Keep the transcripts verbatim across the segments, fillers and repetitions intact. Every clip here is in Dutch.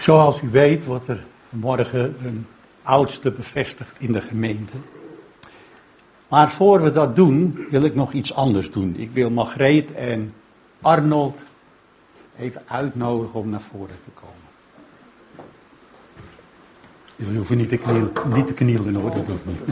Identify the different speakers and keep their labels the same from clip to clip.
Speaker 1: Zoals u weet wordt er morgen een oudste bevestigd in de gemeente. Maar voor we dat doen, wil ik nog iets anders doen. Ik wil Margreet en Arnold even uitnodigen om naar voren te komen. Jullie hoeven niet te knielen, niet te knielen hoor, dat doe ik niet.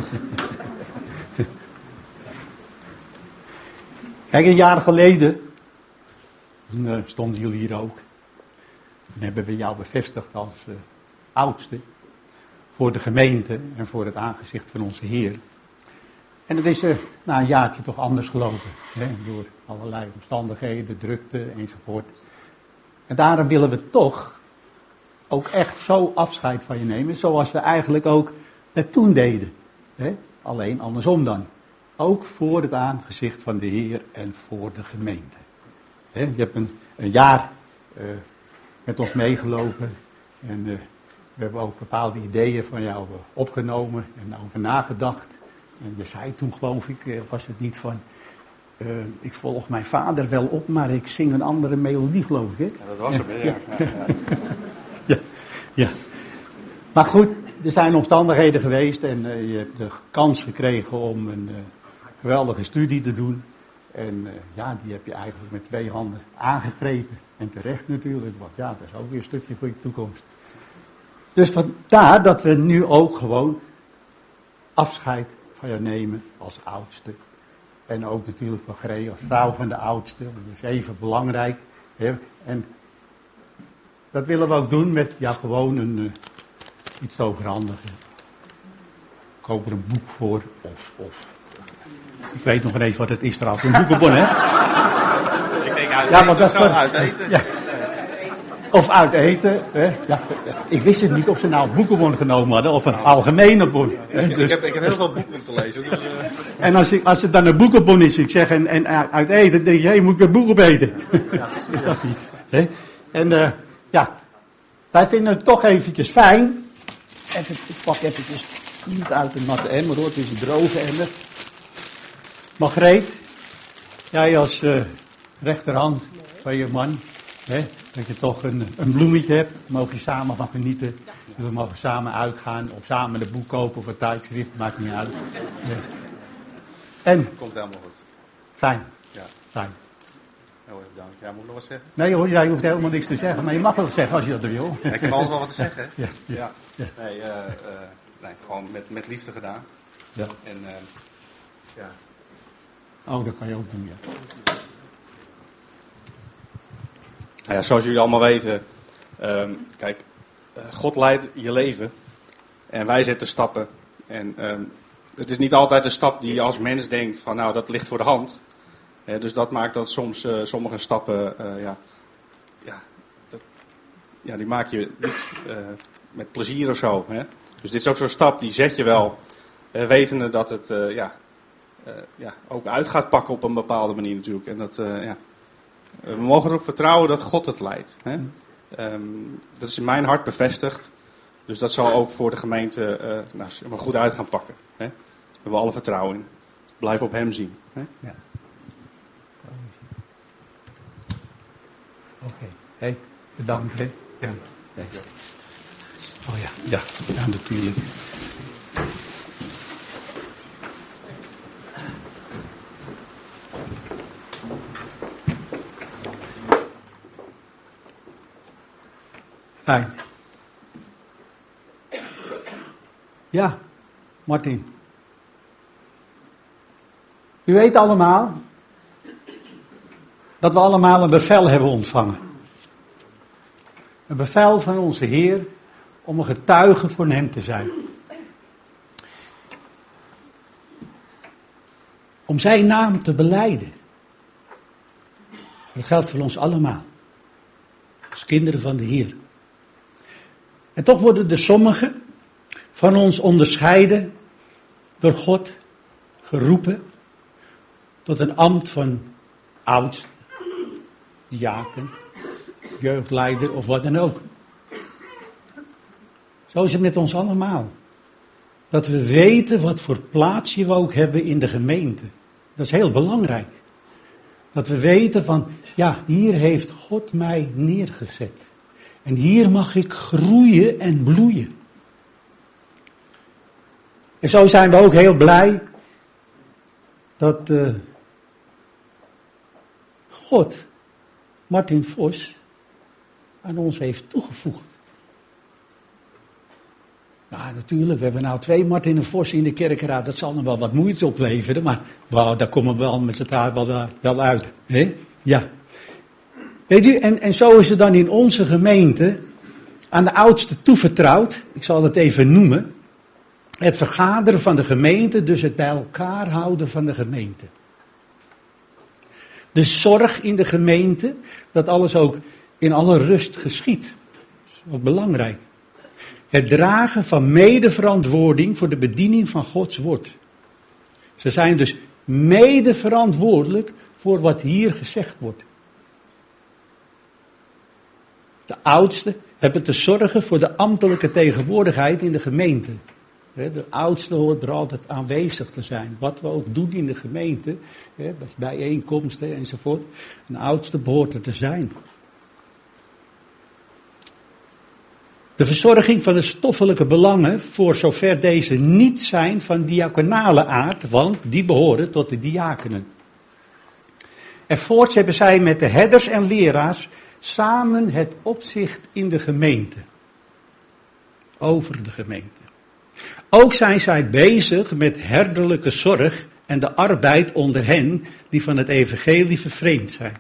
Speaker 1: Kijk, een jaar geleden, toen uh, stonden jullie hier ook. Toen hebben we jou bevestigd als uh, oudste voor de gemeente en voor het aangezicht van onze Heer. En het is uh, na een jaartje toch anders gelopen, hè, door allerlei omstandigheden, drukte enzovoort. En daarom willen we toch ook echt zo afscheid van je nemen, zoals we eigenlijk ook het toen deden. Hè? Alleen andersom dan. Ook voor het aangezicht van de Heer en voor de gemeente. Hè? Je hebt een, een jaar uh, met ons meegelopen en uh, we hebben ook bepaalde ideeën van jou opgenomen en over nagedacht. En je zei toen, geloof ik, was het niet van, uh, ik volg mijn vader wel op, maar ik zing een andere melodie, geloof ik. Hè?
Speaker 2: Ja, dat was hem, ja. ja. ja, ja.
Speaker 1: ja, ja. Maar goed, er zijn omstandigheden geweest en uh, je hebt de kans gekregen om een uh, geweldige studie te doen. En uh, ja, die heb je eigenlijk met twee handen aangegrepen. En terecht natuurlijk, want ja, dat is ook weer een stukje voor je toekomst. Dus vandaar dat we nu ook gewoon afscheid van jou nemen als oudste. En ook natuurlijk van Gree als vrouw van de oudste. Dat is even belangrijk. Hè? En dat willen we ook doen met ja, gewoon een, uh, iets overhandigen. Koop er een boek voor. Of, of. Ik weet nog ineens wat het is trouwens. Een boekenbon, hè?
Speaker 2: Ik denk uit
Speaker 1: ja,
Speaker 2: eten,
Speaker 1: want dat
Speaker 2: zo, uit eten.
Speaker 1: Ja. Of uit eten. Hè? Ja. Ik wist het niet of ze nou een boekenbon genomen hadden of een algemene bon.
Speaker 2: Ik, dus, ik, heb, ik heb heel veel boeken om te lezen. Dus, uh...
Speaker 1: En als, ik, als het dan een boekenbon is, ik zeg, en, en uit eten, denk je, hé, moet ik een boek opeten? Ja, is dat niet. Hè? En uh, ja, wij vinden het toch eventjes fijn. Even, ik pak eventjes niet uit de natte emmer hoor, het is een droge emmer. Margreet, jij als uh, rechterhand van je man, hè, dat je toch een, een bloemetje hebt, daar mogen je samen van genieten. We mogen samen uitgaan of samen een boek kopen of een tijdschrift, maakt niet uit. Ja. En?
Speaker 2: Komt helemaal goed.
Speaker 1: Fijn.
Speaker 2: Ja.
Speaker 1: Fijn.
Speaker 2: Heel erg bedankt. Ja, moet ik nog wat zeggen?
Speaker 1: Nee hoor, jij hoeft helemaal niks te zeggen, maar je mag wel zeggen als je dat wil.
Speaker 2: Ja, ik heb altijd wel wat te zeggen.
Speaker 1: Ja. Ja.
Speaker 2: Ja.
Speaker 1: Ja.
Speaker 2: Nee, uh, uh, nee, gewoon met, met liefde gedaan.
Speaker 1: Ja.
Speaker 2: En uh, ja.
Speaker 1: Oh, dat kan je ook doen, ja.
Speaker 2: Nou ja, zoals jullie allemaal weten, um, kijk, uh, God leidt je leven en wij zetten stappen. En um, het is niet altijd een stap die je als mens denkt van nou, dat ligt voor de hand. He, dus dat maakt dat soms uh, sommige stappen, uh, ja, ja, dat, ja, die maak je niet uh, met plezier of zo. Hè? Dus dit is ook zo'n stap, die zet je wel, uh, wetende dat het uh, ja, uh, ja, ook uit gaat pakken op een bepaalde manier natuurlijk. En dat, uh, ja, we mogen er ook vertrouwen dat God het leidt. Hè? Um, dat is in mijn hart bevestigd. Dus dat zal ook voor de gemeente uh, nou, goed uit gaan pakken. Hè? We hebben alle vertrouwen in. Blijf op hem zien. Hè?
Speaker 1: Ja. Oké. Okay. Hey, bedankt. Hè? Ja. Nee. Oh ja, ja, ja, natuurlijk. Fijn. Ja, Martin. U weet allemaal dat we allemaal een bevel hebben ontvangen. Een bevel van onze Heer om een getuige voor hem te zijn. Om zijn naam te belijden. Dat geldt voor ons allemaal. Als kinderen van de Heer. En toch worden er sommigen van ons onderscheiden door God geroepen tot een ambt van oudste, diaken, jeugdleider of wat dan ook. Zo is het met ons allemaal. Dat we weten wat voor plaatsje we ook hebben in de gemeente. Dat is heel belangrijk. Dat we weten van, ja, hier heeft God mij neergezet. En hier mag ik groeien en bloeien. En zo zijn we ook heel blij dat uh, God Martin Vos aan ons heeft toegevoegd. Ja, natuurlijk, we hebben nou twee Martin Vos in de kerkenraad. Dat zal nog wel wat moeite opleveren, maar wow, daar komen we wel met z'n taart wel, wel uit. Hè? Ja. Weet u, en, en zo is het dan in onze gemeente aan de oudste toevertrouwd. Ik zal het even noemen. Het vergaderen van de gemeente, dus het bij elkaar houden van de gemeente. De zorg in de gemeente, dat alles ook in alle rust geschiet. Dat is ook belangrijk. Het dragen van medeverantwoording voor de bediening van Gods woord. Ze zijn dus medeverantwoordelijk voor wat hier gezegd wordt. De oudsten hebben te zorgen voor de ambtelijke tegenwoordigheid in de gemeente. De oudste hoort er altijd aanwezig te zijn. Wat we ook doen in de gemeente, bijeenkomsten enzovoort. Een oudste behoort er te zijn. De verzorging van de stoffelijke belangen, voor zover deze niet zijn van diaconale aard, want die behoren tot de diakenen. En voorts hebben zij met de herders en leraars samen het opzicht in de gemeente. Over de gemeente. Ook zijn zij bezig met herderlijke zorg en de arbeid onder hen die van het evangelie vervreemd zijn.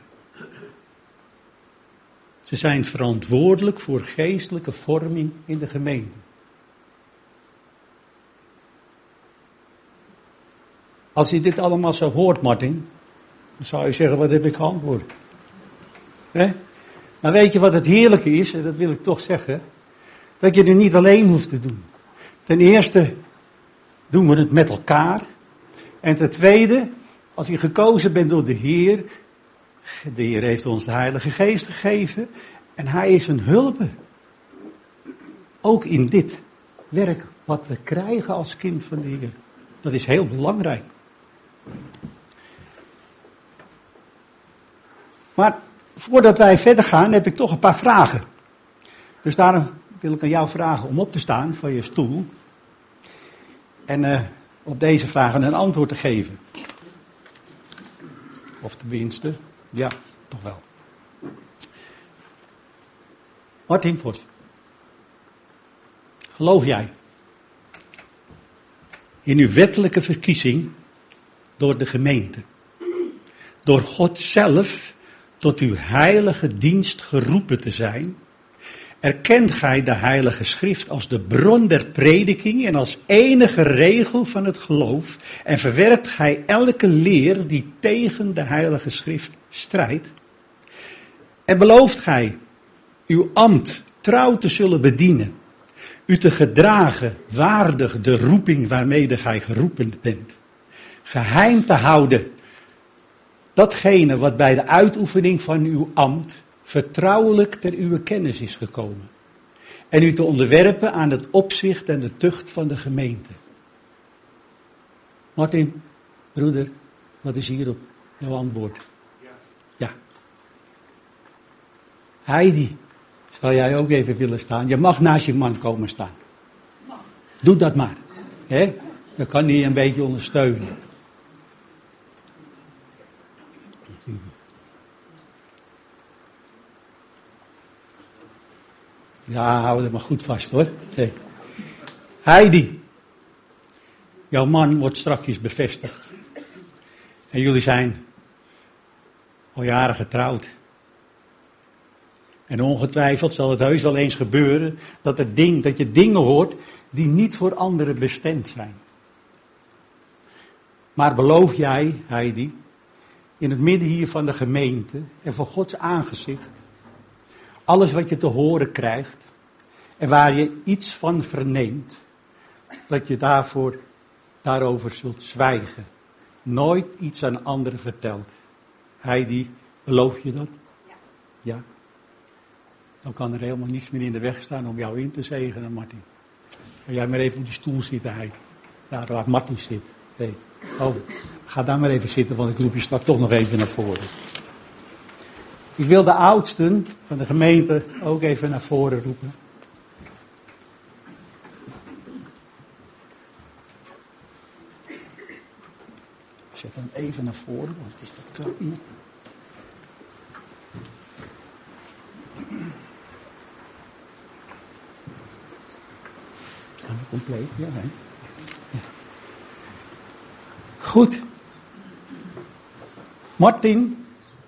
Speaker 1: Ze zijn verantwoordelijk voor geestelijke vorming in de gemeente. Als je dit allemaal zo hoort, Martin, dan zou je zeggen, wat heb ik geantwoord? Hè? Maar weet je wat het heerlijke is, en dat wil ik toch zeggen, dat je het niet alleen hoeft te doen. Ten eerste doen we het met elkaar. En ten tweede, als je gekozen bent door de Heer, de Heer heeft ons de Heilige Geest gegeven en Hij is een hulp. Ook in dit werk wat we krijgen als kind van de Heer. Dat is heel belangrijk. Maar voordat wij verder gaan heb ik toch een paar vragen. Dus daarom wil ik aan jou vragen om op te staan van je stoel. En uh, op deze vragen een antwoord te geven. Of tenminste, ja, toch wel. Martin Vos. Geloof jij in uw wettelijke verkiezing door de gemeente? Door God zelf tot uw heilige dienst geroepen te zijn? Erkent gij de Heilige Schrift als de bron der prediking en als enige regel van het geloof? En verwerpt gij elke leer die tegen de Heilige Schrift strijdt? En belooft gij uw ambt trouw te zullen bedienen, u te gedragen waardig de roeping waarmede gij geroepen bent, geheim te houden datgene wat bij de uitoefening van uw ambt vertrouwelijk ter uwe kennis is gekomen. En u te onderwerpen aan het opzicht en de tucht van de gemeente. Martin, broeder, wat is hierop jouw antwoord? Ja. Ja. Heidi, zou jij ook even willen staan? Je mag naast je man komen staan. Mag. Doe dat maar. Hè? Dan kan hij je een beetje ondersteunen. Ja, hou het maar goed vast hoor. Hey. Heidi, jouw man wordt strakjes bevestigd. En jullie zijn al jaren getrouwd. En ongetwijfeld zal het heus wel eens gebeuren dat, het ding, dat je dingen hoort die niet voor anderen bestemd zijn. Maar beloof jij, Heidi, in het midden hier van de gemeente en voor Gods aangezicht, alles wat je te horen krijgt en waar je iets van verneemt, dat je daarvoor, daarover zult zwijgen. Nooit iets aan anderen vertelt. Heidi, beloof je dat? Ja. Ja. Dan kan er helemaal niets meer in de weg staan om jou in te zegenen, Martin. Ga jij maar even op die stoel zitten, Heidi. Daar waar Martin zit. Hey. Oh, ga daar maar even zitten, want ik roep je straks toch nog even naar voren. Ik wil de oudsten van de gemeente ook even naar voren roepen. Zet hem even naar voren, want het is wat krap hier. Zijn we compleet? Ja, hè? Ja. Goed. Martin,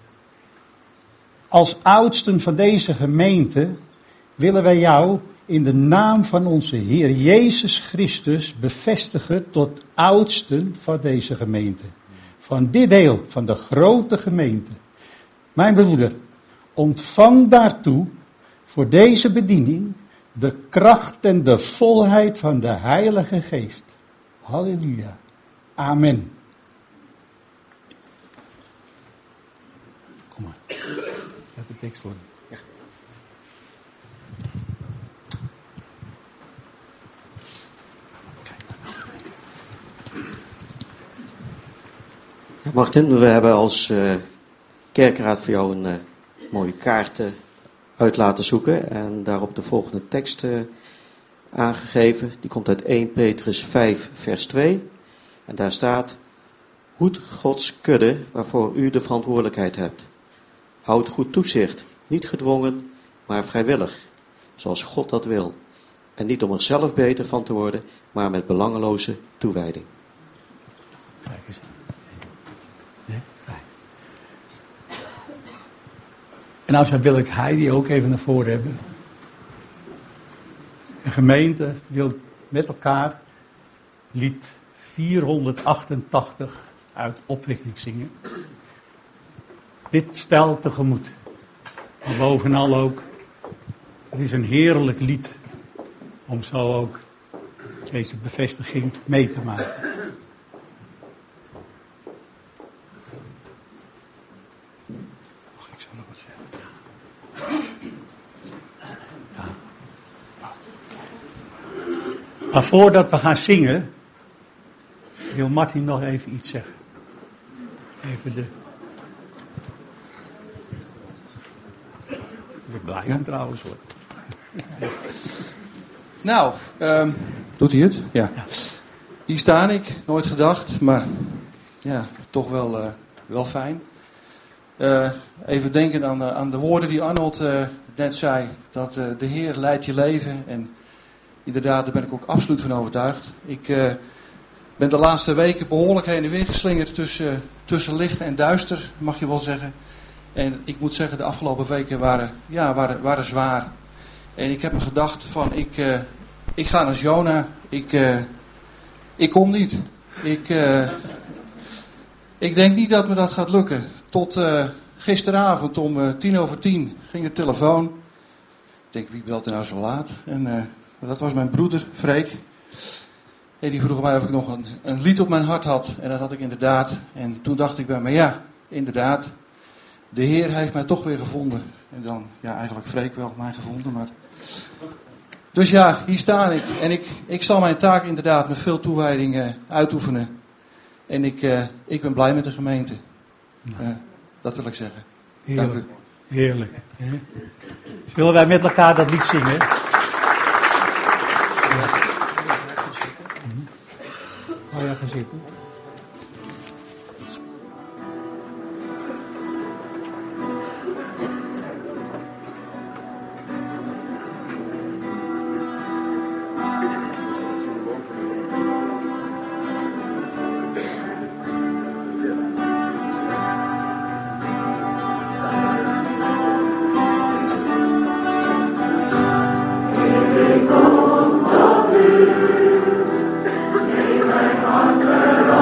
Speaker 1: als oudsten van deze gemeente willen wij jou in de naam van onze Heer Jezus Christus bevestigen tot oudsten van deze gemeente. Van dit deel van de grote gemeente. Mijn broeder, ontvang daartoe voor deze bediening de kracht en de volheid van de Heilige Geest. Halleluja. Amen. Kom maar. Ik heb de tekst voor je. Ja.
Speaker 3: Ja, Martin, we hebben als uh, kerkraad voor jou een uh, mooie kaart uh, uit laten zoeken en daarop de volgende tekst uh, aangegeven. Die komt uit eerste Petrus vijf vers twee en daar staat: hoed Gods kudde waarvoor u de verantwoordelijkheid hebt. Houd goed toezicht, niet gedwongen, maar vrijwillig, zoals God dat wil. En niet om er zelf beter van te worden, maar met belangeloze toewijding.
Speaker 1: Kijk eens. Nee, fijn. En nou wil ik Heidi ook even naar voren hebben. De gemeente wil met elkaar lied vierhonderdachtentachtig uit opwekking zingen. Dit stel tegemoet. Maar bovenal ook, het is een heerlijk lied om zo ook deze bevestiging mee te maken. Mag ik zo nog wat zeggen? Ja. Maar voordat we gaan zingen, wil Martin nog even iets zeggen. Even de... Ik ben blij om trouwens hoor.
Speaker 4: Nou, um, doet hij het? Ja.
Speaker 1: Ja.
Speaker 4: Hier sta ik, nooit gedacht, maar ja, toch wel, uh, wel fijn. Uh, even denken aan, uh, aan de woorden die Arnold uh, net zei, dat uh, de Heer leidt je leven en inderdaad, daar ben ik ook absoluut van overtuigd. Ik uh, ben de laatste weken behoorlijk heen en weer geslingerd tussen, uh, tussen licht en duister, mag je wel zeggen. En ik moet zeggen, de afgelopen weken waren, ja, waren, waren zwaar. En ik heb me gedacht van, ik, uh, ik ga naar Jona, ik, uh, ik kom niet. Ik, uh, ik denk niet dat me dat gaat lukken. Tot uh, gisteravond om uh, tien over tien ging de telefoon. Ik denk, wie belt er nou zo laat? En uh, dat was mijn broeder, Freek. En die vroeg mij of ik nog een, een lied op mijn hart had. En dat had ik inderdaad. En toen dacht ik bij me, ja, inderdaad. De Heer heeft mij toch weer gevonden. En dan, ja, eigenlijk Freek wel mij gevonden, maar... Dus ja, hier sta ik. En ik, ik zal mijn taak inderdaad met veel toewijding uh, uitoefenen. En ik, uh, ik ben blij met de gemeente. Uh, dat wil ik zeggen.
Speaker 1: Heerlijk.
Speaker 4: Dank u.
Speaker 1: Heerlijk. Zullen wij met elkaar dat lied zingen? Ja. Oh ja, gaan zitten.
Speaker 5: Neem mijn hart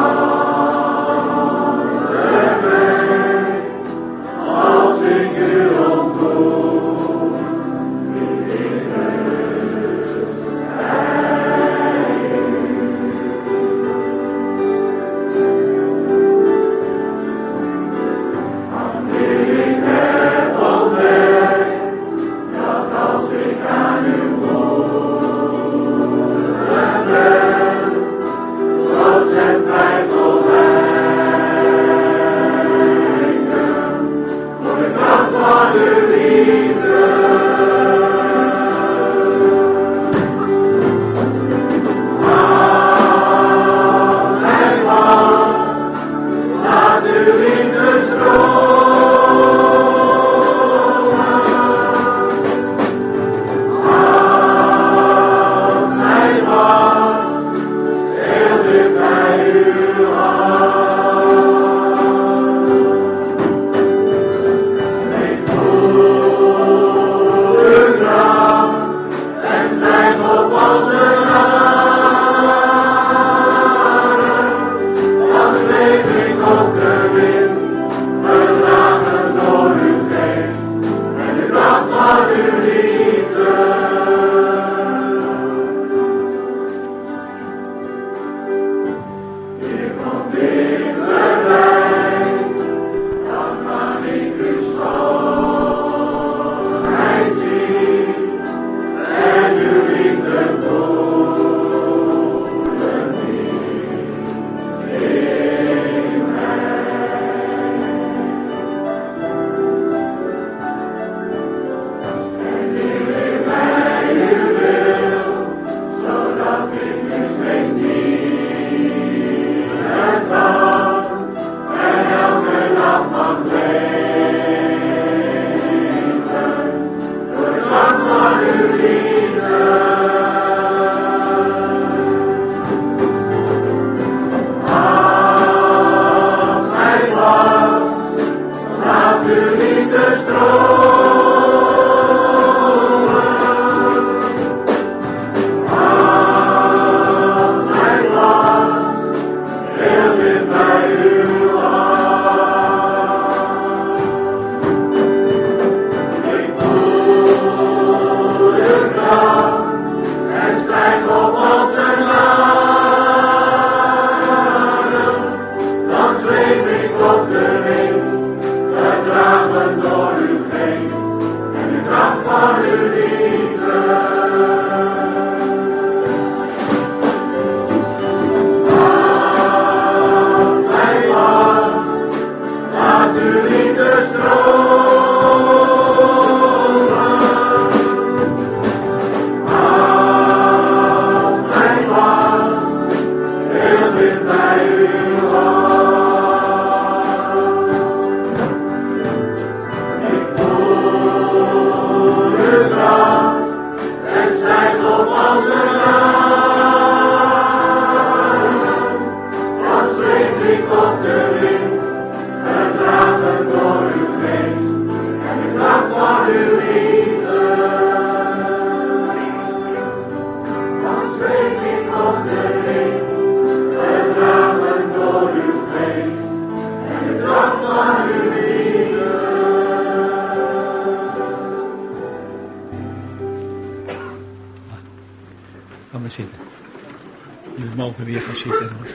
Speaker 1: Gaan we zitten. Jullie mogen weer gaan zitten. Hoor.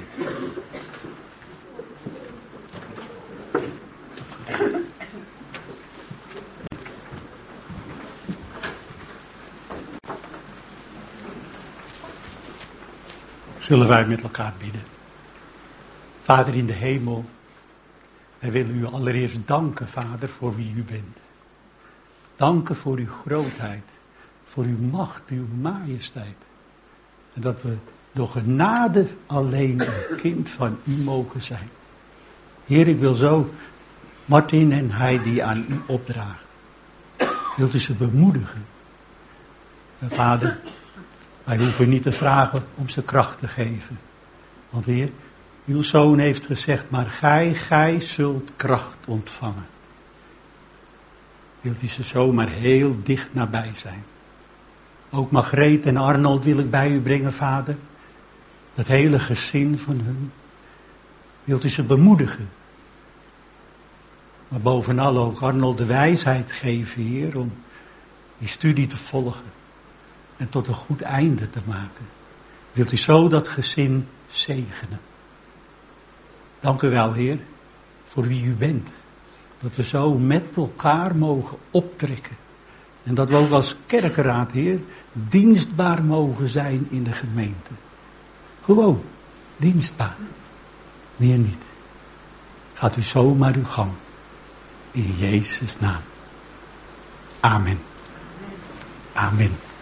Speaker 1: Zullen wij met elkaar bidden. Vader in de hemel, wij willen u allereerst danken, Vader, voor wie u bent. Danken voor uw grootheid, voor uw macht, uw majesteit. En dat we door genade alleen een kind van u mogen zijn. Heer, ik wil zo Martin en Heidi aan u opdragen. Wilt u ze bemoedigen? En Vader, wij hoeven niet te vragen om ze kracht te geven. Want Heer, uw zoon heeft gezegd, maar gij, gij zult kracht ontvangen. Wilt u ze zomaar heel dicht nabij zijn. Ook Margreet en Arnold wil ik bij u brengen, Vader. Dat hele gezin van hun. Wilt u ze bemoedigen. Maar bovenal ook Arnold de wijsheid geven, Heer, om die studie te volgen. En tot een goed einde te maken. Wilt u zo dat gezin zegenen. Dank u wel, Heer, voor wie u bent. Dat we zo met elkaar mogen optrekken. En dat we ook als kerkenraad, Heer, dienstbaar mogen zijn in de gemeente. Gewoon, dienstbaar. Meer niet. Gaat u zomaar uw gang. In Jezus' naam. Amen. Amen.